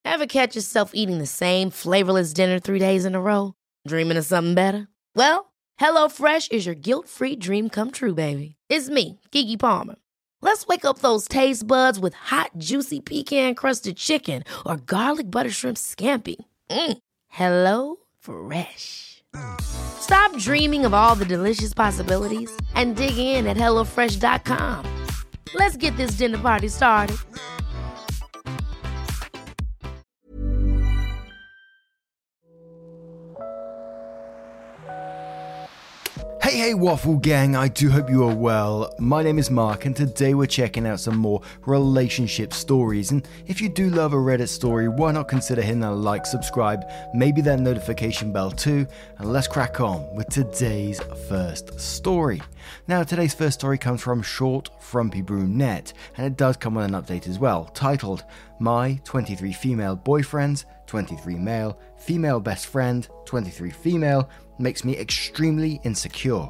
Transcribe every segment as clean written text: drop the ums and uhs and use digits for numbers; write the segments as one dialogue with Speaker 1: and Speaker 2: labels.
Speaker 1: Ever catch yourself eating the same flavorless dinner 3 days in a row? Dreaming of something better? Well, HelloFresh is your guilt-free dream come true, baby. It's me, Keke Palmer. Let's wake up those taste buds with hot, juicy pecan-crusted chicken or garlic butter shrimp scampi. Hello Fresh. Stop dreaming of all the delicious possibilities and dig in at HelloFresh.com. Let's get this dinner party started.
Speaker 2: Hey Waffle Gang, I do hope you are well. My name is Mark and today we're checking out some more relationship stories, and if you do love a Reddit story, why not consider hitting that like, subscribe, maybe that notification bell too, and let's crack on with today's first story. Now today's first story comes from Short Frumpy Brunette, and it does come with an update as well, titled My 23 Female Boyfriends, 23 Male, Female Best Friend, 23 Female, makes me extremely insecure.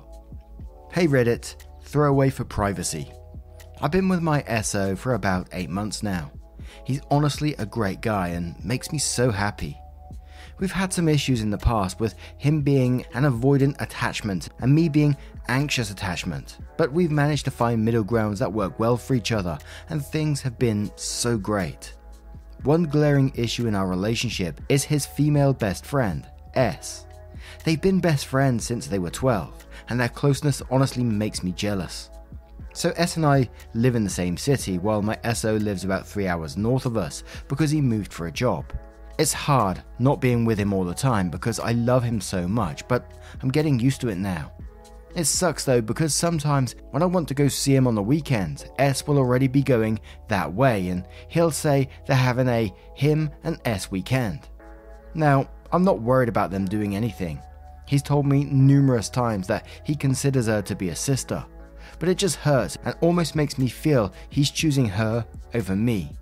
Speaker 2: Hey Reddit, throwaway for privacy. I've been with my SO for about 8 months now. He's honestly a great guy and makes me so happy. We've had some issues in the past with him being an avoidant attachment and me being anxious attachment, but we've managed to find middle grounds that work well for each other and things have been so great. One glaring issue in our relationship is his female best friend, S. They've been best friends since they were 12, and their closeness honestly makes me jealous. So S and I live in the same city, while my SO lives about 3 hours north of us because he moved for a job. It's hard not being with him all the time because I love him so much, but I'm getting used to it now. It sucks though because sometimes when I want to go see him on the weekends, S will already be going that way and he'll say they're having a him and S weekend. Now, I'm not worried about them doing anything. He's told me numerous times that he considers her to be a sister, but it just hurts and almost makes me feel he's choosing her over me.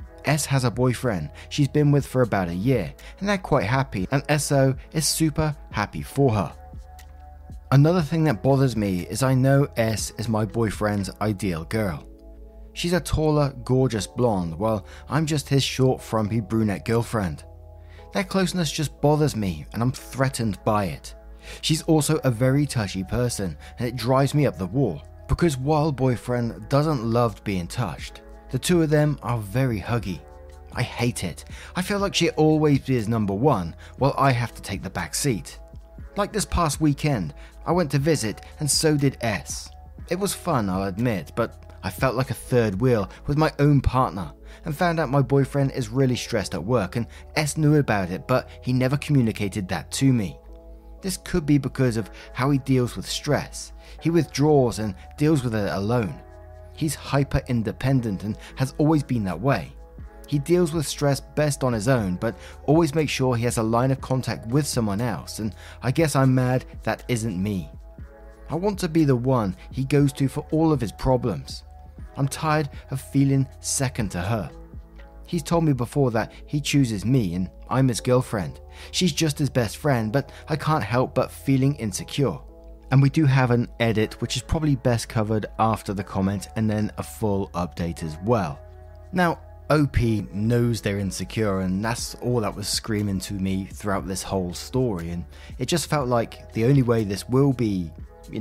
Speaker 2: S has a boyfriend she's been with for about a year and they're quite happy, and SO is super happy for her. Another thing that bothers me is I know S is my boyfriend's ideal girl. She's a taller, gorgeous blonde, while I'm just his short, frumpy brunette girlfriend. Their closeness just bothers me and I'm threatened by it. She's also a very touchy person and it drives me up the wall because while boyfriend doesn't love being touched, the two of them are very huggy. I hate it. I feel like she always is number one while I have to take the back seat. Like this past weekend, I went to visit and so did S. It was fun, I'll admit, but I felt like a third wheel with my own partner and found out my boyfriend is really stressed at work and S knew about it, but he never communicated that to me. This could be because of how he deals with stress. He withdraws and deals with it alone. He's hyper independent and has always been that way. He deals with stress best on his own, but always makes sure he has a line of contact with someone else, and I guess I'm mad that isn't me. I want to be the one he goes to for all of his problems. I'm tired of feeling second to her. He's told me before that he chooses me and I'm his girlfriend. She's just his best friend, but I can't help but feeling insecure. And we do have an edit which is probably best covered after the comment and then a full update as well. Now, OP knows they're insecure and that's all that was screaming to me throughout this whole story, and it just felt like the only way this will be,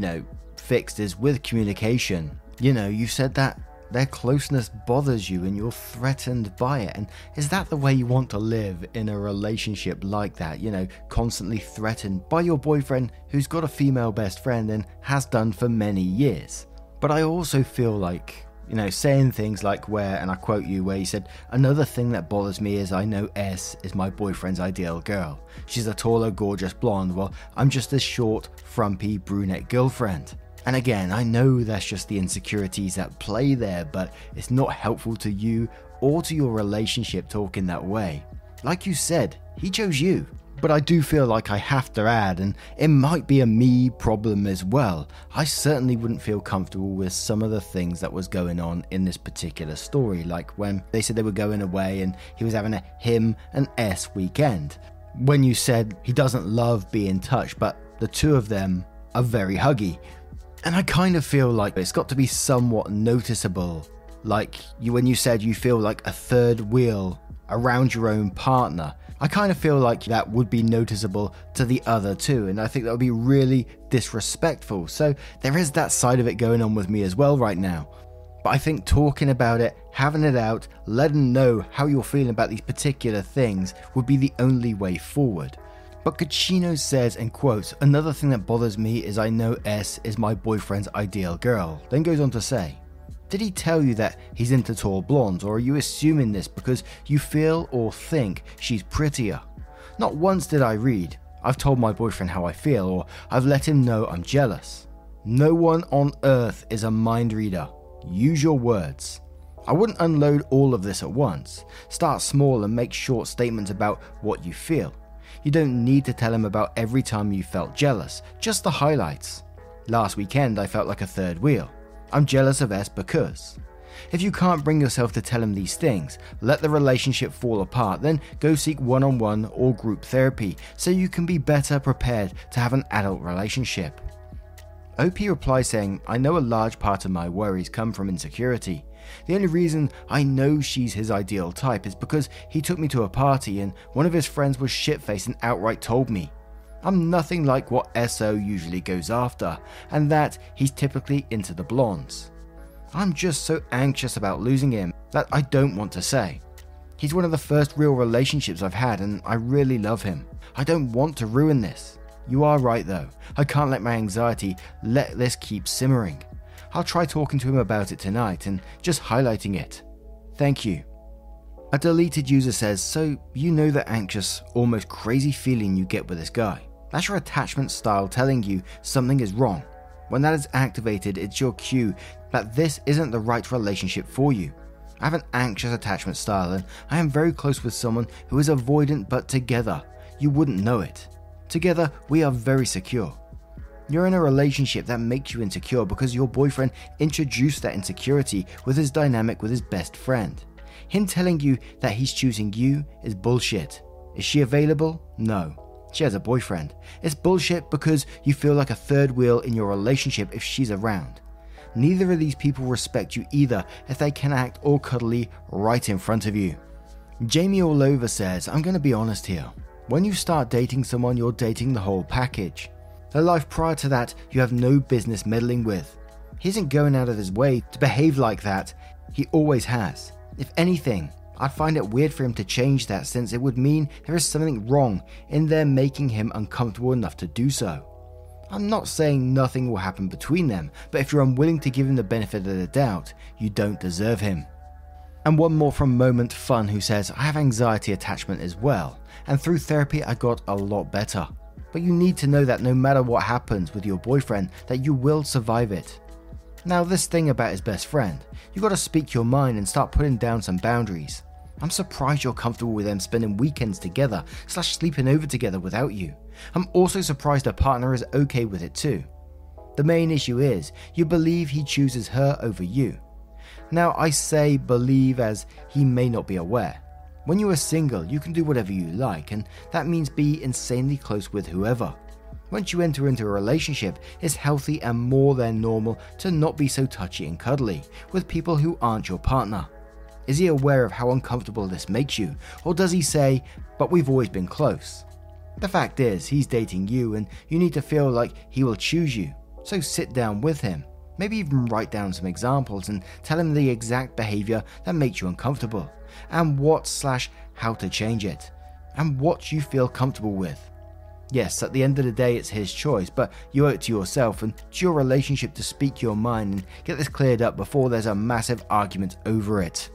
Speaker 2: fixed is with communication. You said that their closeness bothers you and you're threatened by it, and is that the way you want to live in a relationship like that, constantly threatened by your boyfriend who's got a female best friend and has done for many years? But I also feel like, saying things like and I quote you, where you said, another thing that bothers me is I know S is my boyfriend's ideal girl. She's a taller, gorgeous blonde, while I'm just a short, frumpy brunette girlfriend. And again, I know that's just the insecurities at play there, but it's not helpful to you or to your relationship talking that way. Like you said, he chose you. But I do feel like I have to add, and it might be a me problem as well, I certainly wouldn't feel comfortable with some of the things that was going on in this particular story, like when they said they were going away and he was having a him and S weekend. When you said he doesn't love being touched, but the two of them are very huggy. And I kind of feel like it's got to be somewhat noticeable, like when you said you feel like a third wheel around your own partner. I kind of feel like that would be noticeable to the other too, and I think that would be really disrespectful. So there is that side of it going on with me as well right now. But I think talking about it, having it out, letting know how you're feeling about these particular things would be the only way forward. But Kachino says, and quotes, "Another thing that bothers me is I know S is my boyfriend's ideal girl." Then goes on to say, "Did he tell you that he's into tall blondes, or are you assuming this because you feel or think she's prettier? Not once did I read, I've told my boyfriend how I feel, or I've let him know I'm jealous. No one on earth is a mind reader. Use your words. I wouldn't unload all of this at once. Start small and make short statements about what you feel. You don't need to tell him about every time you felt jealous, just the highlights. Last weekend I felt like a third wheel. I'm jealous of S because." If you can't bring yourself to tell him these things, let the relationship fall apart, then go seek one-on-one or group therapy so you can be better prepared to have an adult relationship. OP replies saying, "I know a large part of my worries come from insecurity. The only reason I know she's his ideal type is because he took me to a party and one of his friends was shit-faced and outright told me I'm nothing like what SO usually goes after, and that he's typically into the blondes. I'm just so anxious about losing him that I don't want to say. He's one of the first real relationships I've had and I really love him. I don't want to ruin this. You are right though, I can't let my anxiety let this keep simmering. I'll try talking to him about it tonight and just highlighting it. Thank you." A deleted user says, "So you know that anxious, almost crazy feeling you get with this guy? That's your attachment style telling you something is wrong. When that is activated, it's your cue that this isn't the right relationship for you. I have an anxious attachment style and I am very close with someone who is avoidant, but together, you wouldn't know it. Together, we are very secure. You're in a relationship that makes you insecure because your boyfriend introduced that insecurity with his dynamic with his best friend. Him telling you that he's choosing you is bullshit. Is she available? No. She has a boyfriend. It's bullshit because you feel like a third wheel in your relationship if she's around. Neither of these people respect you either if they can act all cuddly right in front of you." Jamie Allova says, "I'm going to be honest here. When you start dating someone, you're dating the whole package. The life prior to that, you have no business meddling with. He isn't going out of his way to behave like that. He always has. If anything, I'd find it weird for him to change that since it would mean there is something wrong in there making him uncomfortable enough to do so. I'm not saying nothing will happen between them, but if you're unwilling to give him the benefit of the doubt, you don't deserve him." And one more from Moment Fun who says, "I have anxiety attachment as well, and through therapy I got a lot better. But you need to know that no matter what happens with your boyfriend, that you will survive it. Now this thing about his best friend, you gotta speak your mind and start putting down some boundaries. I'm surprised you're comfortable with them spending weekends together / sleeping over together without you. I'm also surprised her partner is okay with it too. The main issue is, you believe he chooses her over you. Now I say believe as he may not be aware. When you are single, you can do whatever you like, and that means be insanely close with whoever. Once you enter into a relationship, it's healthy and more than normal to not be so touchy and cuddly with people who aren't your partner. Is he aware of how uncomfortable this makes you, or does he say, but we've always been close? The fact is, he's dating you and you need to feel like he will choose you, so sit down with him. Maybe even write down some examples and tell him the exact behavior that makes you uncomfortable, and what/how to change it, and what you feel comfortable with. Yes, at the end of the day it's his choice, but you owe it to yourself and to your relationship to speak your mind and get this cleared up before there's a massive argument over it.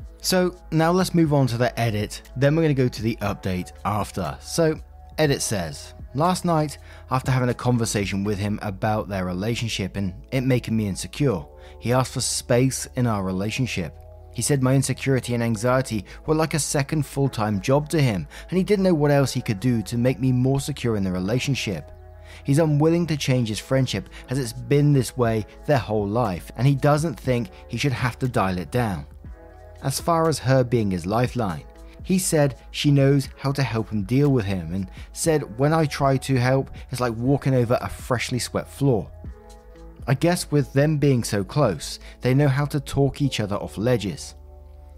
Speaker 2: So now let's move on to the edit, then we're going to go to the update after. So edit says, last night, after having a conversation with him about their relationship and it making me insecure, he asked for space in our relationship. He said my insecurity and anxiety were like a second full-time job to him, and he didn't know what else he could do to make me more secure in the relationship. He's unwilling to change his friendship as it's been this way their whole life, and he doesn't think he should have to dial it down. As far as her being his lifeline, he said she knows how to help him deal with him, and said when I try to help, it's like walking over a freshly swept floor. I guess with them being so close, they know how to talk each other off ledges.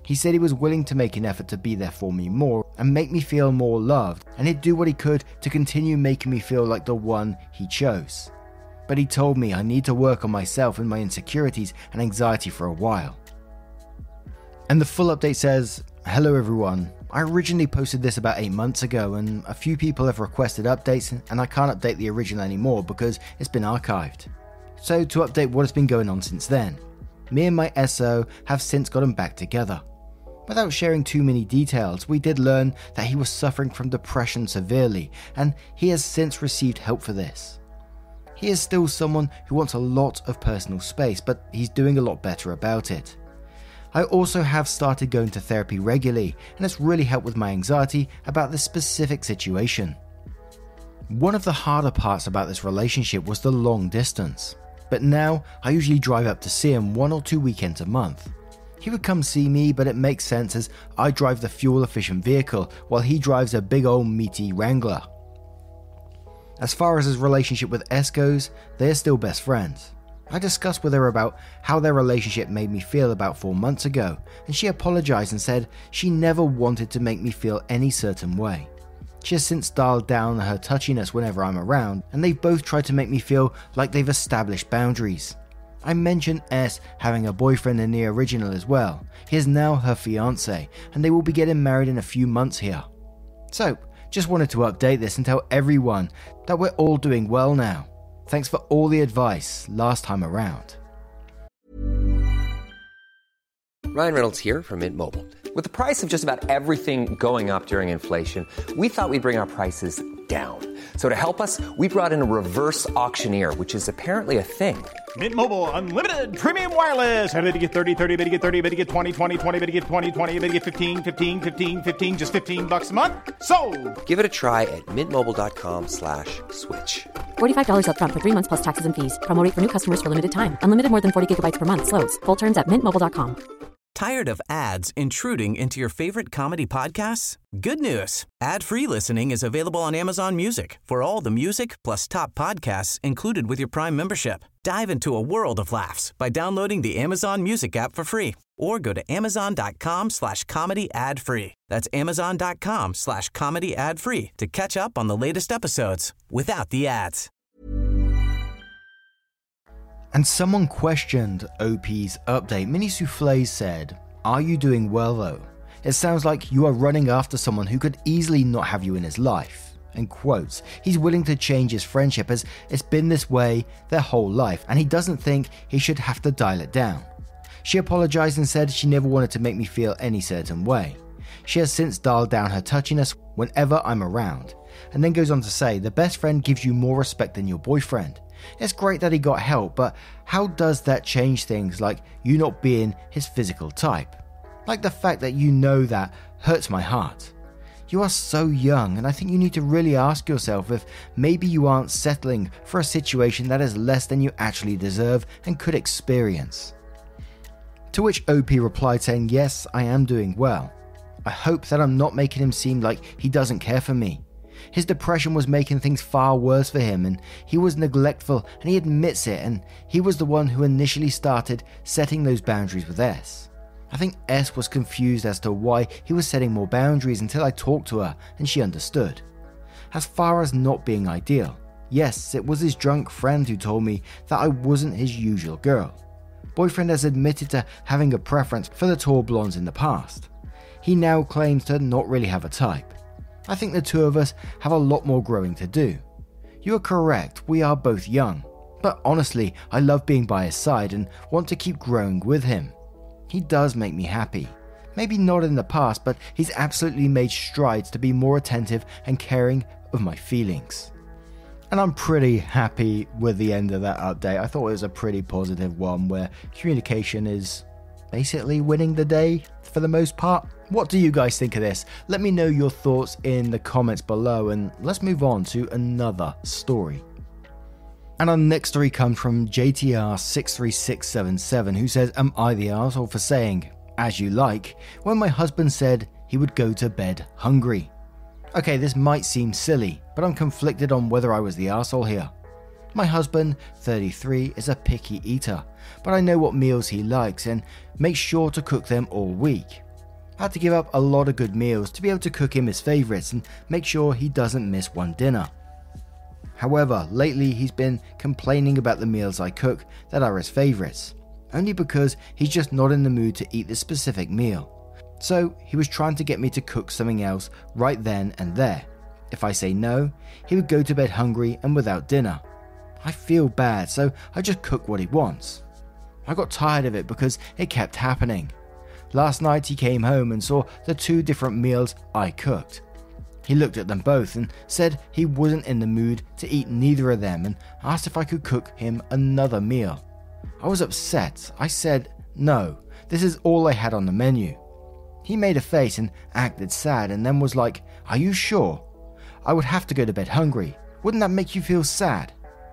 Speaker 2: He said he was willing to make an effort to be there for me more and make me feel more loved, and he'd do what he could to continue making me feel like the one he chose. But he told me I need to work on myself and my insecurities and anxiety for a while. And the full update says, "Hello everyone. I originally posted this about 8 months ago and a few people have requested updates and I can't update the original anymore because it's been archived. So to update what has been going on since then, me and my SO have since gotten back together. Without sharing too many details, we did learn that he was suffering from depression severely and he has since received help for this. He is still someone who wants a lot of personal space, but he's doing a lot better about it. I also have started going to therapy regularly and it's really helped with my anxiety about this specific situation. One of the harder parts about this relationship was the long distance, but now I usually drive up to see him 1 or 2 weekends a month. He would come see me, but it makes sense as I drive the fuel-efficient vehicle while he drives a big old meaty Wrangler. As far as his relationship with S goes, they are still best friends. I discussed with her about how their relationship made me feel about 4 months ago, and she apologized and said she never wanted to make me feel any certain way. She has since dialed down her touchiness whenever I'm around, and they've both tried to make me feel like they've established boundaries. I mentioned S having a boyfriend in the original as well. He is now her fiancé, and they will be getting married in a few months here. So, just wanted to update this and tell everyone that we're all doing well now. Thanks for all the advice last time around."
Speaker 3: Ryan Reynolds here from Mint Mobile. With the price of just about everything going up during inflation, we thought we'd bring our prices down. So to help us, we brought in a reverse auctioneer, which is apparently a thing.
Speaker 4: Mint Mobile Unlimited Premium Wireless. How to get 30, 30, bit to get 30, bit to get 20, 20, 20, bit to get 20, 20, bit to get 15, 15, 15, 15, just $15 a month? Sold!
Speaker 3: Give it a try at mintmobile.com/switch.
Speaker 5: $45 up front for 3 months plus taxes and fees. Promo rate for new customers for limited time. Unlimited more than 40 gigabytes per month. Slows full terms at mintmobile.com.
Speaker 6: Tired of ads intruding into your favorite comedy podcasts? Good news. Ad-free listening is available on Amazon Music for all the music plus top podcasts included with your Prime membership. Dive into a world of laughs by downloading the Amazon Music app for free or go to amazon.com/comedy ad-free. That's amazon.com/comedy ad-free to catch up on the latest episodes without the ads.
Speaker 2: And someone questioned OP's update. Mini Soufflé said, "Are you doing well though? It sounds like you are running after someone who could easily not have you in his life." And quotes, "He's willing to change his friendship as it's been this way their whole life and he doesn't think he should have to dial it down." She apologized and said she never wanted to make me feel any certain way. She has since dialed down her touchiness whenever I'm around, and then goes on to say the best friend gives you more respect than your boyfriend. It's great that he got help, but how does that change things like you not being his physical type? Like the fact that you know that hurts my heart. You are so young, and I think you need to really ask yourself if maybe you aren't settling for a situation that is less than you actually deserve and could experience. To which OP replied saying, "Yes, I am doing well. I hope that I'm not making him seem like he doesn't care for me. His depression was making things far worse for him and he was neglectful and he admits it, and he was the one who initially started setting those boundaries with S. I think S was confused as to why he was setting more boundaries until I talked to her and she understood. As far as not being ideal, yes, it was his drunk friend who told me that I wasn't his usual girl. Boyfriend has admitted to having a preference for the tall blondes in the past. He now claims to not really have a type. I think the two of us have a lot more growing to do. You are correct, we are both young, but honestly, I love being by his side and want to keep growing with him. He does make me happy. Maybe not in the past, but he's absolutely made strides to be more attentive and caring of my feelings." And I'm pretty happy with the end of that update. I thought it was a pretty positive one where communication is basically winning the day for the most part. What do you guys think of this? Let me know your thoughts in the comments below, and let's move on to another story. And our next story comes from JTR63677, who says, "Am I the arsehole for saying, as you like, when my husband said he would go to bed hungry? Okay, this might seem silly, but I'm conflicted on whether I was the arsehole here. My husband, 33, is a picky eater, but I know what meals he likes and make sure to cook them all week. I had to give up a lot of good meals to be able to cook him his favourites and make sure he doesn't miss one dinner. However, lately he's been complaining about the meals I cook that are his favourites, only because he's just not in the mood to eat this specific meal. So he was trying to get me to cook something else right then and there. If I say no, he would go to bed hungry and without dinner. I feel bad, so I just cook what he wants. I got tired of it because it kept happening. Last night he came home and saw the 2 different meals I cooked. He looked at them both and said he wasn't in the mood to eat neither of them and asked if I could cook him another meal. I was upset. I said, no, this is all I had on the menu. He made a face and acted sad and then was like, are you sure? I would have to go to bed hungry. Wouldn't that make you feel sad?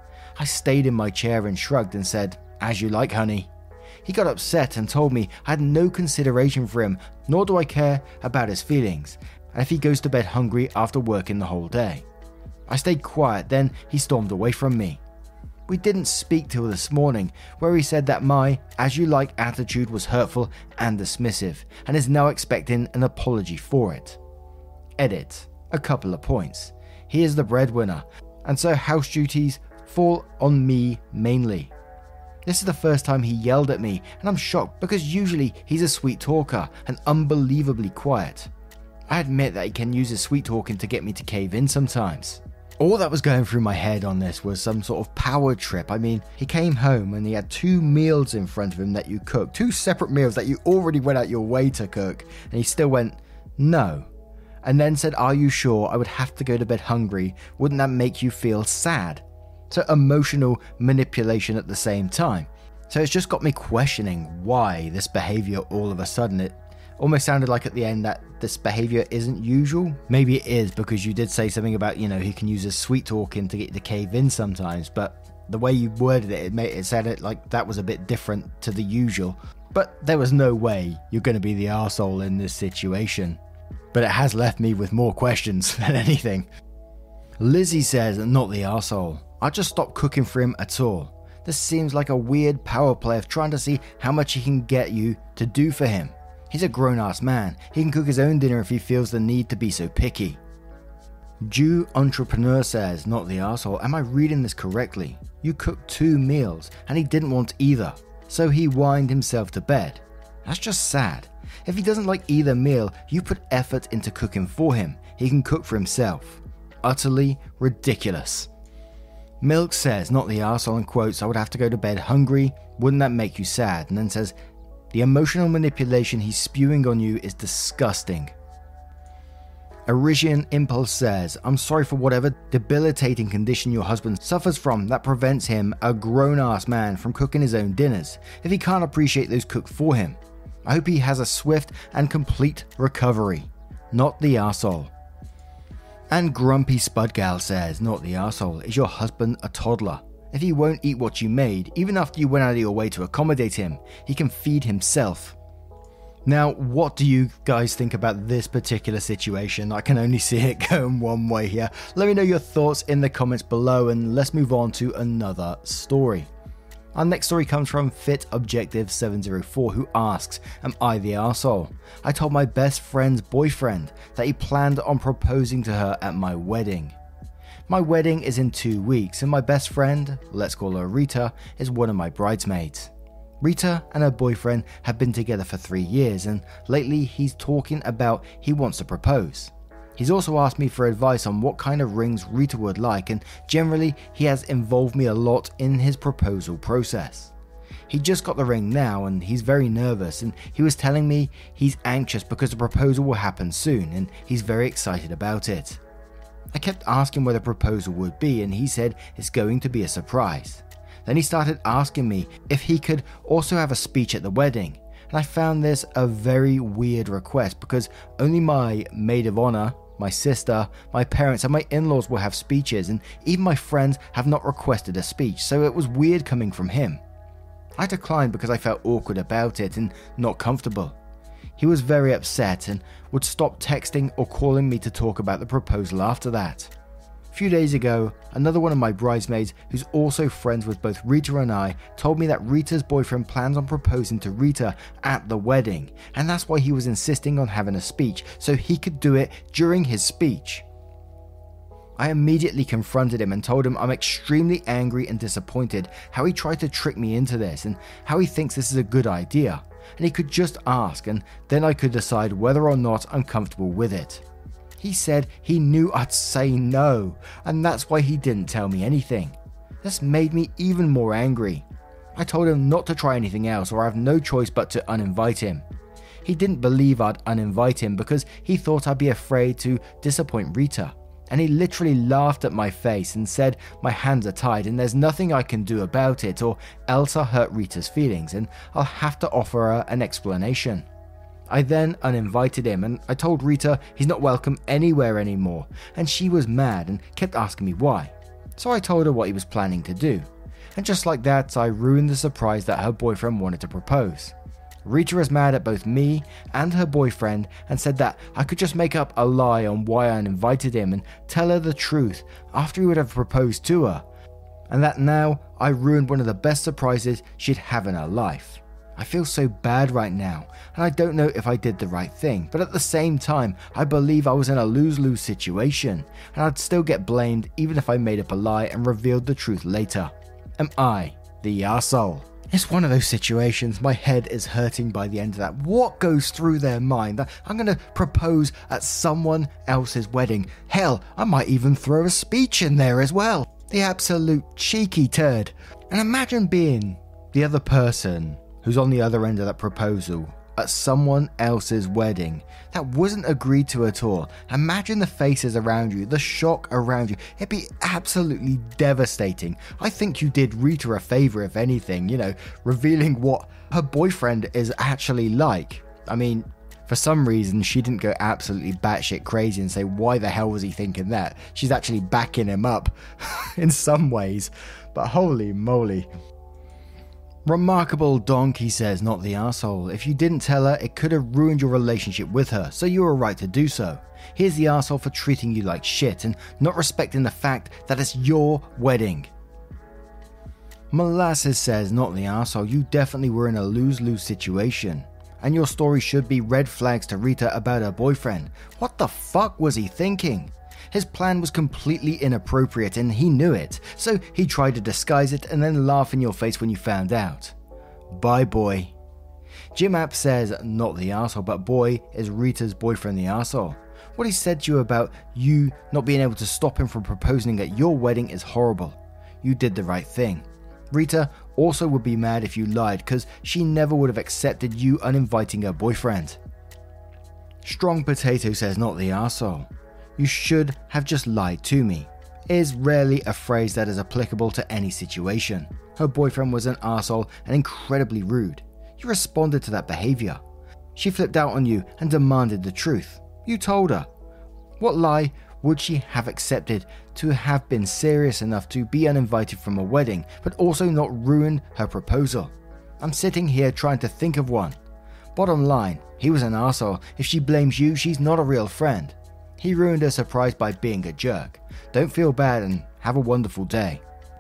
Speaker 2: I stayed in my chair and shrugged and said, as you like, honey. He got upset and told me I had no consideration for him, nor do I care about his feelings, and if he goes to bed hungry after working the whole day. I stayed quiet, then he stormed away from me. We didn't speak till this morning, where he said that my as you like attitude was hurtful and dismissive, and is now expecting an apology for it. Edit. A couple of points. He is the breadwinner, and so house duties fall on me mainly. This is the first time he yelled at me, and I'm shocked because usually he's a sweet talker and unbelievably quiet. I admit that he can use his sweet talking to get me to cave in sometimes. All that was going through my head on this was some sort of power trip. I mean, he came home and he had 2 meals in front of him that you cooked, 2 separate meals that you already went out your way to cook, and he still went, no. And then said, are you sure? I would have to go to bed hungry. Wouldn't that make you feel sad? So emotional manipulation at the same time. So it's just got me questioning why this behavior all of a sudden. It almost sounded like at the end that this behavior isn't usual. Maybe it is because you did say something about, he can use his sweet talking to get you to cave in sometimes, but the way you worded it, it sounded like that was a bit different to the usual. But there was no way you're going to be the arsehole in this situation. But it has left me with more questions than anything. Lizzie says, not the arsehole. I just stopped cooking for him at all. This seems like a weird power play of trying to see how much he can get you to do for him. He's a grown-ass man. He can cook his own dinner if he feels the need to be so picky. Jew Entrepreneur says, not the arsehole. Am I reading this correctly? You cooked 2 meals and he didn't want either, so he whined himself to bed. That's just sad. If he doesn't like either meal, you put effort into cooking for him. He can cook for himself. Utterly ridiculous. Milk says, not the arsehole, and quotes, I would have to go to bed hungry. Wouldn't that make you sad? And then says, the emotional manipulation he's spewing on you is disgusting. Arisian Impulse says, I'm sorry for whatever debilitating condition your husband suffers from that prevents him, a grown-ass man, from cooking his own dinners, if he can't appreciate those cooked for him. I hope he has a swift and complete recovery. Not the arsehole. And Grumpy Spudgal says, not the arsehole, is your husband a toddler? If he won't eat what you made, even after you went out of your way to accommodate him, he can feed himself. Now, what do you guys think about this particular situation? I can only see it going one way here. Let me know your thoughts in the comments below, and let's move on to another story. Our next story comes from Fit Objective 704, who asks, am I the arsehole? I told my best friend's boyfriend that he planned on proposing to her at my wedding. My wedding is in 2 weeks, and my best friend, let's call her Rita, is one of my bridesmaids. Rita and her boyfriend have been together for 3 years, and lately he's talking about he wants to propose. He's also asked me for advice on what kind of rings Rita would like, and generally he has involved me a lot in his proposal process. He just got the ring now and he's very nervous, and he was telling me he's anxious because the proposal will happen soon and he's very excited about it. I kept asking where the proposal would be, and he said it's going to be a surprise. Then he started asking me if he could also have a speech at the wedding, and I found this a very weird request because only my maid of honor, my sister, my parents and my in-laws will have speeches, and even my friends have not requested a speech, so it was weird coming from him. I declined because I felt awkward about it and not comfortable. He was very upset and would stop texting or calling me to talk about the proposal after that. A few days ago, another one of my bridesmaids, who's also friends with both Rita and I, told me that Rita's boyfriend plans on proposing to Rita at the wedding, and that's why he was insisting on having a speech, so he could do it during his speech. I immediately confronted him and told him I'm extremely angry and disappointed how he tried to trick me into this and how he thinks this is a good idea, and he could just ask and then I could decide whether or not I'm comfortable with it. He said he knew I'd say no, and that's why he didn't tell me anything. This made me even more angry. I told him not to try anything else or I have no choice but to uninvite him. He didn't believe I'd uninvite him because he thought I'd be afraid to disappoint Rita. And he literally laughed at my face and said my hands are tied and there's nothing I can do about it or else I'll hurt Rita's feelings and I'll have to offer her an explanation. I then uninvited him and I told Rita he's not welcome anywhere anymore, and she was mad and kept asking me why. So I told her what he was planning to do, and just like that I ruined the surprise that her boyfriend wanted to propose. Rita is mad at both me and her boyfriend and said that I could just make up a lie on why I uninvited him and tell her the truth after he would have proposed to her, and that now I ruined one of the best surprises she'd have in her life. I feel so bad right now, and I don't know if I did the right thing, but at the same time, I believe I was in a lose-lose situation, and I'd still get blamed even if I made up a lie and revealed the truth later. Am I the arsehole? It's one of those situations, my head is hurting by the end of that. What goes through their mind? That I'm going to propose at someone else's wedding. Hell, I might even throw a speech in there as well. The absolute cheeky turd. And imagine being the other person who's on the other end of that proposal at someone else's wedding that wasn't agreed to at all. Imagine the faces around you, the shock around you. It'd be absolutely devastating. I think you did Rita a favor, if anything, revealing what her boyfriend is actually like. I mean, for some reason, she didn't go absolutely batshit crazy and say, why the hell was he thinking that? She's actually backing him up in some ways, but holy moly. Remarkable donkey says, not the arsehole. If you didn't tell her, it could have ruined your relationship with her, so you were right to do so. Here's the arsehole for treating you like shit and not respecting the fact that it's your wedding. Molasses says, not the arsehole. You definitely were in a lose-lose situation. And your story should be red flags to Rita about her boyfriend. What the fuck was he thinking? His plan was completely inappropriate and he knew it, so he tried to disguise it and then laugh in your face when you found out. Bye, boy. Jim App says, not the arsehole, but boy, is Rita's boyfriend the arsehole. What he said to you about you not being able to stop him from proposing at your wedding is horrible. You did the right thing. Rita also would be mad if you lied because she never would have accepted you uninviting her boyfriend. Strong Potato says, not the arsehole. You should have just lied to me. It is rarely a phrase that is applicable to any situation. Her boyfriend was an arsehole and incredibly rude. You responded to that behavior. She flipped out on you and demanded the truth. You told her. What lie would she have accepted to have been serious enough to be uninvited from a wedding, but also not ruin her proposal? I'm sitting here trying to think of one. Bottom line, he was an arsehole. If she blames you, she's not a real friend. He ruined her surprise by being a jerk. Don't feel bad and have a wonderful day.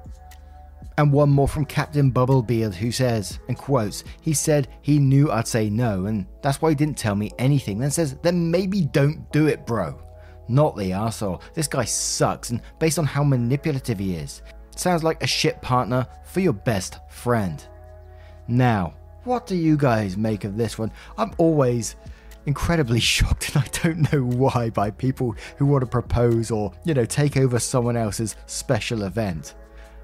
Speaker 2: And one more from Captain Bubblebeard who says, and quotes, he said he knew I'd say no and that's why he didn't tell me anything. Then says, then maybe don't do it, bro. Not the arsehole. This guy sucks, and based on how manipulative he is, sounds like a shit partner for your best friend. Now, what do you guys make of this one? I'm always incredibly shocked, and I don't know why, by people who want to propose or, take over someone else's special event.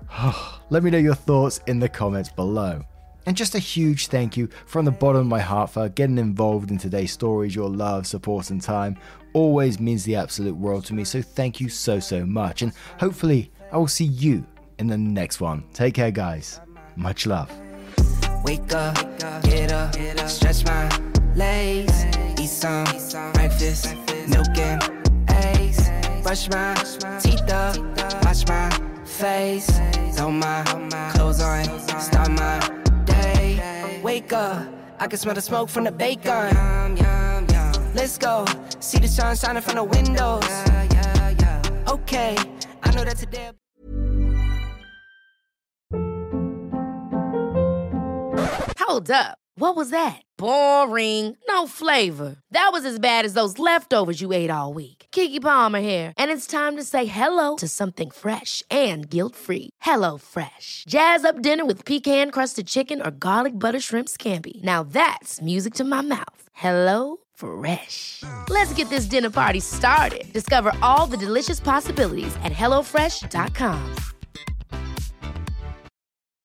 Speaker 2: Let me know your thoughts in the comments below. And just a huge thank you from the bottom of my heart for getting involved in today's stories. Your love, support and time always means the absolute world to me, so thank you so much, and hopefully I will see you in the next one. Take care, guys. Much love.
Speaker 7: Wake up, get up, stretch my legs, eat some breakfast, milk and eggs, brush my teeth up, wash my face, throw my clothes on, start my day. Wake up, I can smell the smoke from the bacon. Let's go, see the sun shining from the windows. Okay, better today.
Speaker 1: Hold up. What was that? Boring. No flavor. That was as bad as those leftovers you ate all week. Keke Palmer here, and it's time to say hello to something fresh and guilt-free. Hello Fresh. Jazz up dinner with pecan-crusted chicken or garlic butter shrimp scampi. Now that's music to my mouth. Hello Fresh. Let's get this dinner party started. Discover all the delicious possibilities at HelloFresh.com.